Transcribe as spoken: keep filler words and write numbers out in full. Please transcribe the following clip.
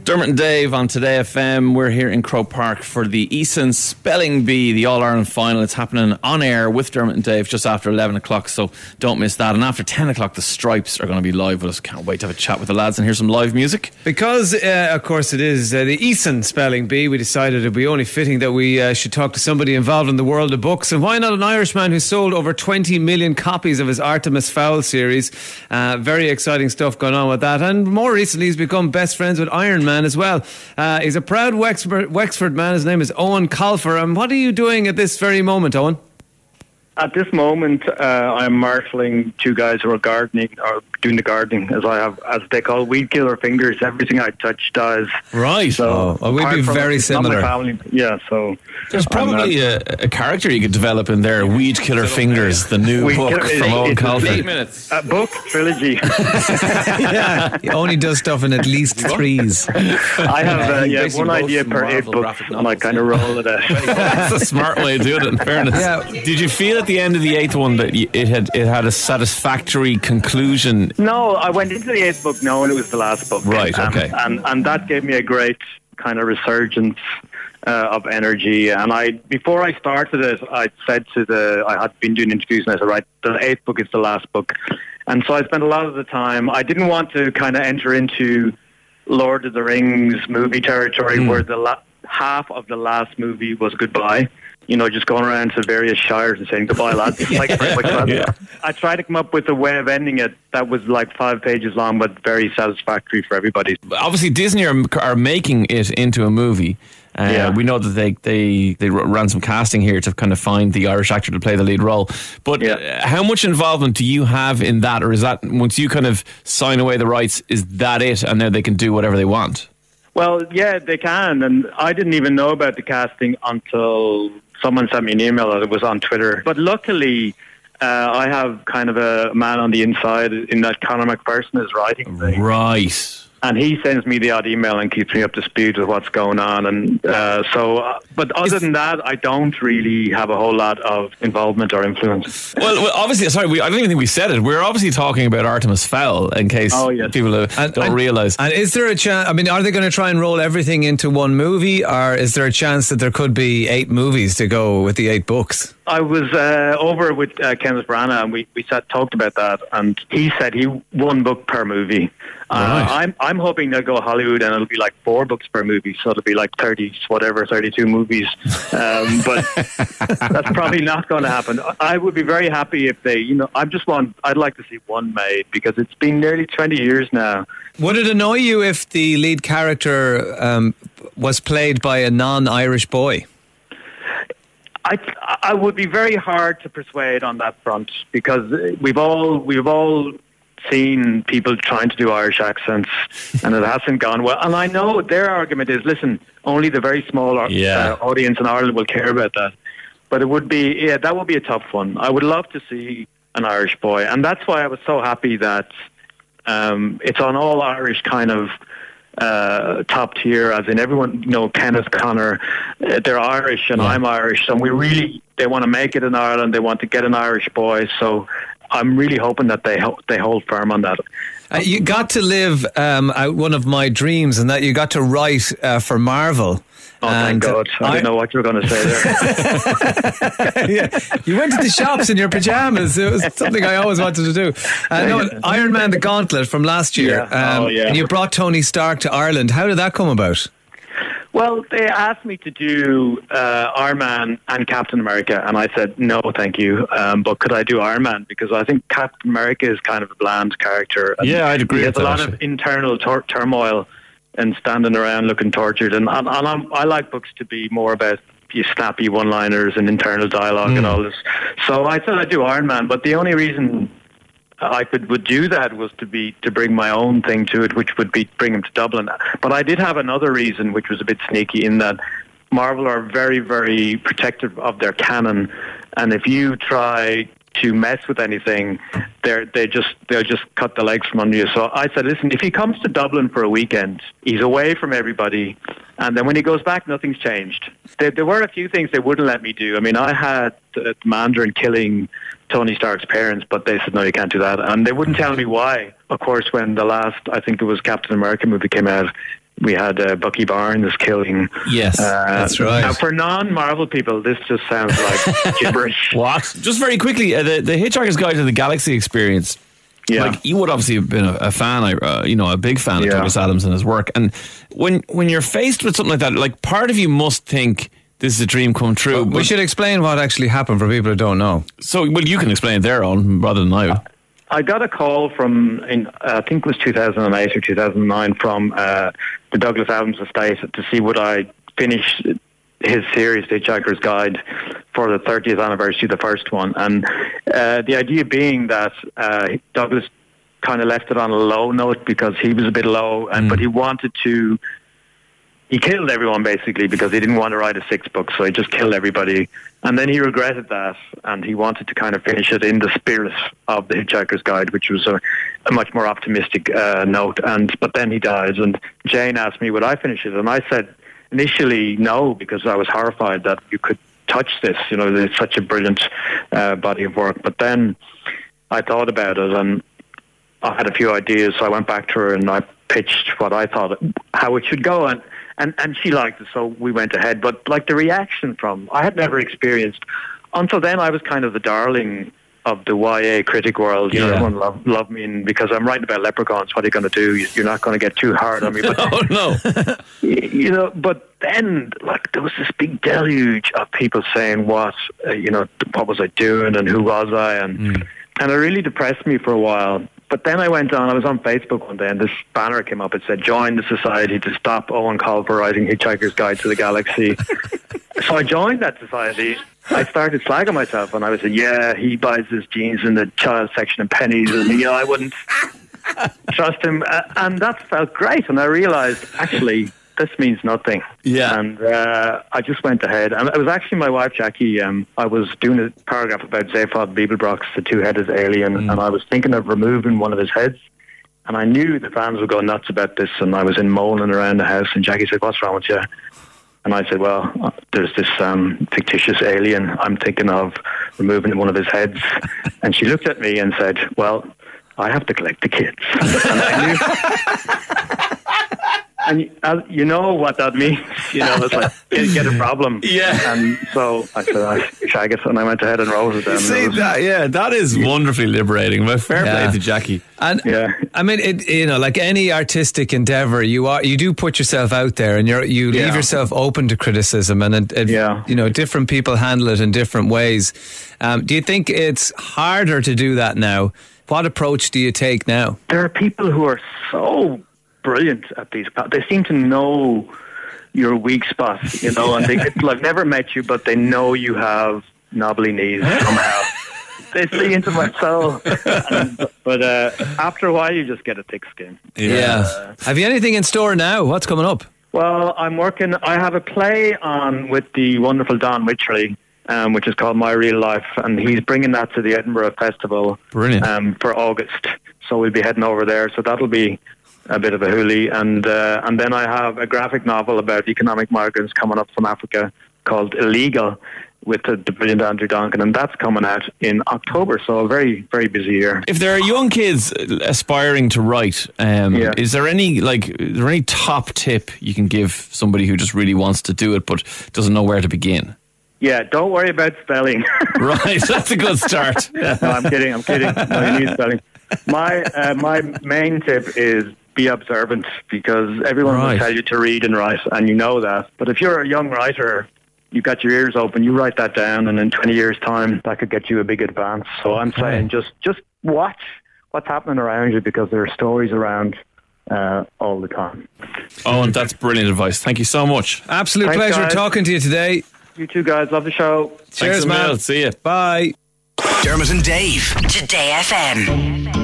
Dermot and Dave on Today F M. We're here in Croke Park for the Eason Spelling Bee, the All-Ireland final. It's happening on air with Dermot and Dave just after eleven o'clock, so don't miss that. And after ten o'clock, the Stripes are going to be live with us. Can't wait to have a chat with the lads and hear some live music. Because, uh, of course, it is uh, the Eason Spelling Bee, we decided it would be only fitting that we uh, should talk to somebody involved in the world of books. And why not an Irishman who sold over twenty million copies of his Artemis Fowl series? Uh, very exciting stuff going on with that. And more recently, he's become best friends with Iron Man as well. Uh, he's a proud Wexford, Wexford man. His name is Owen Colfer. And what are you doing at this very moment, Owen? At this moment, uh, I'm marshalling two guys who are gardening, or doing the gardening, as I have, as they call weed killer fingers. Everything I touch dies. Right. So oh, well, we'd be very similar. Family, yeah. So there's probably a, a character you could develop in there. Weed killer fingers, the new weed book killer, from Owen Colfer. Eight minutes. A book trilogy. Yeah, he only does stuff in at least threes. I have uh, yeah one idea per eight books, and I kind of roll it out. That's a smart way of doing it. In fairness. Yeah. Did you feel at the end of the eighth one that it had it had a satisfactory conclusion? No, I went into the eighth book knowing it was the last book. Right, and, okay. And, and that gave me a great kind of resurgence uh, of energy. And I, before I started it, I said to the, I had been doing interviews and I said, right, the eighth book is the last book. And so I spent a lot of the time, I didn't want to kind of enter into Lord of the Rings movie territory mm. where the la- half of the last movie was goodbye. You know, just going around to various shires and saying goodbye, lads. Like, yeah. I tried to come up with a way of ending it that was like five pages long, but very satisfactory for everybody. Obviously, Disney are, are making it into a movie. Uh, yeah. We know that they, they, they ran some casting here to kind of find the Irish actor to play the lead role. But yeah. how much involvement do you have in that? Or is that, once you kind of sign away the rights, is that it? And now they can do whatever they want? Well, yeah, they can. And I didn't even know about the casting until someone sent me an email that it was on Twitter. But luckily, uh, I have kind of a man on the inside in that Conor McPherson is writing thing. Right. And he sends me the odd email and keeps me up to speed with what's going on. And uh, so, uh, but other than that, I don't really have a whole lot of involvement or influence. Well, well obviously, sorry, we, I don't even think we said it. We're obviously talking about Artemis Fowl, in case oh, yes. people uh, and, don't and, realise. And is there a chance? I mean, are they going to try and roll everything into one movie, or is there a chance that there could be eight movies to go with the eight books? I was uh, over with uh, Kenneth Branagh and we, we sat, talked about that, and he said he one book per movie. Uh, right. I'm I'm hoping they'll go Hollywood and it'll be like four books per movie, so it'll be like thirty, whatever, thirty-two movies. Um, but that's probably not going to happen. I would be very happy if they, you know, I just want, I'd like to see one made because it's been nearly twenty years now. Would it annoy you if the lead character um, was played by a non-Irish boy? I, I would be very hard to persuade on that front because we've all we've all seen people trying to do Irish accents and it hasn't gone well. And I know their argument is, listen, only the very small yeah. uh, audience in Ireland will care about that. But it would be, yeah, that would be a tough one. I would love to see an Irish boy, and that's why I was so happy that um, it's on all Irish kind of Uh, top tier, as in everyone, you know, Kenneth, Conor, uh, they're Irish and yeah. I'm Irish, and we really, they want to make it in Ireland, they want to get an Irish boy, so I'm really hoping that they ho- they hold firm on that. Uh, you got to live um, out one of my dreams, and that you got to write uh, for Marvel. Oh, thank God. I, I didn't know what you were going to say there. Yeah. You went to the shops in your pyjamas. It was something I always wanted to do. Uh, no, Iron Man the Gauntlet from last year. Yeah. Um, oh, yeah. And you brought Tony Stark to Ireland. How did that come about? Well, they asked me to do uh, Iron Man and Captain America, and I said, no, thank you. Um, but could I do Iron Man? Because I think Captain America is kind of a bland character. Yeah, I'd agree with that. He has a lot of internal tur- turmoil and standing around looking tortured. And, and, and I'm, I like books to be more about you snappy one-liners and internal dialogue mm. and all this. So I said I'd do Iron Man, but the only reason I could would do that was to be to bring my own thing to it, which would be bring him to Dublin. But I did have another reason, which was a bit sneaky, in that Marvel are very, very protective of their canon, and if you try to mess with anything, they they just they'll just cut the legs from under you. So I said, listen, if he comes to Dublin for a weekend, he's away from everybody, and then when he goes back, nothing's changed. There, there were a few things they wouldn't let me do. I mean, I had the Mandarin killing Tony Stark's parents, but they said, no, you can't do that. And they wouldn't tell me why. Of course, when the last, I think it was Captain America movie came out, we had uh, Bucky Barnes killing. Yes, uh, that's right. Now, for non-Marvel people, this just sounds like gibberish. What? Just very quickly, uh, the, the Hitchhiker's Guide to the Galaxy experience. Yeah. Like, you would obviously have been a, a fan, uh, you know, a big fan yeah. of Douglas Adams and his work. And when when you're faced with something like that, like, part of you must think this is a dream come true. But we should explain what actually happened for people who don't know. So, well, you can explain it there on rather than I. I got a call from, in, uh, I think it was two thousand eight or two thousand nine, from uh, the Douglas Adams estate to see would I finish his series, The Hitchhiker's Guide, for the thirtieth anniversary, the first one. And uh, the idea being that uh, Douglas kind of left it on a low note because he was a bit low, and mm. but he wanted to, he killed everyone basically because he didn't want to write a sixth book, so he just killed everybody. And then he regretted that, and he wanted to kind of finish it in the spirit of The Hitchhiker's Guide, which was a, a much more optimistic uh, note. And but then he dies, and Jane asked me, would I finish it? And I said, initially, no, because I was horrified that you could touch this. You know, it's such a brilliant uh, body of work. But then I thought about it, and I had a few ideas, so I went back to her and I pitched what I thought, how it should go, and And, and she liked it, so we went ahead. But like the reaction from, I had never experienced, until then I was kind of the darling of the Y A critic world. You yeah. know, everyone loved, loved me, and because I'm writing about leprechauns, what are you going to do? You're not going to get too hard on me. But, oh, no. You know, but then, like, there was this big deluge of people saying, what, uh, you know, what was I doing and who was I? And, mm. and it really depressed me for a while. But then I went on, I was on Facebook one day, and this banner came up. It said, join the society to stop Owen Colfer writing Hitchhiker's Guide to the Galaxy. So I joined that society. I started slagging myself, and I was saying, yeah, he buys his jeans in the child section of Pennies, and, you know, I wouldn't trust him. Uh, and that felt great, and I realised, actually, this means nothing. Yeah. And uh, I just went ahead. And it was actually my wife, Jackie. Um, I was doing a paragraph about Zaphod Beeblebrox, the two-headed alien, mm. and I was thinking of removing one of his heads. And I knew the fans would go nuts about this, and I was in moaning around the house, and Jackie said, what's wrong with you? And I said, well, there's this um, fictitious alien. I'm thinking of removing one of his heads. And she looked at me and said, well, I have to collect the kids. And I knew... And uh, you know what that means, you know, it's like, get, get a problem. Yeah. And so I said, I shag it, and I went ahead and wrote it down. See, it was, that, yeah, that is wonderfully liberating. But fair yeah. play to Jackie. And yeah. I mean, it, you know, like any artistic endeavor, you are, you do put yourself out there, and you're, you leave yeah. yourself open to criticism, and it, it, yeah. you know, different people handle it in different ways. Um, do you think it's harder to do that now? What approach do you take now? There are people who are so brilliant at these. They seem to know your weak spots, you know, and they, I've never met you, but they know you have knobbly knees somehow. They see into my soul. And, but uh, after a while, you just get a thick skin. Yeah. yeah. Uh, have you anything in store now? What's coming up? Well, I'm working. I have a play on with the wonderful Don Wycherley, um, which is called My Real Life, and he's bringing that to the Edinburgh Festival. Brilliant. Um, for August. So we'll be heading over there. So that'll be a bit of a hoolie, and uh, and then I have a graphic novel about economic migrants coming up from Africa called Illegal, with the, the brilliant Andrew Donkin, and that's coming out in October. So a very, very busy year. If there are young kids aspiring to write, um, yeah. is there any like is there any top tip you can give somebody who just really wants to do it but doesn't know where to begin? Yeah, don't worry about spelling. Right, that's a good start. No, I'm kidding. I'm kidding. No, you need spelling. My uh, my main tip is be observant, because everyone right. will tell you to read and write, and you know that. But if you're a young writer, you've got your ears open, you write that down, and in twenty years' time, that could get you a big advance. So I'm okay. saying just, just watch what's happening around you, because there are stories around uh, all the time. Oh, and that's brilliant advice. Thank you so much. Absolute Thanks, pleasure guys. talking to you today. You too, guys. Love the show. Cheers, man. See you. Bye. Dermot and Dave. Today F M.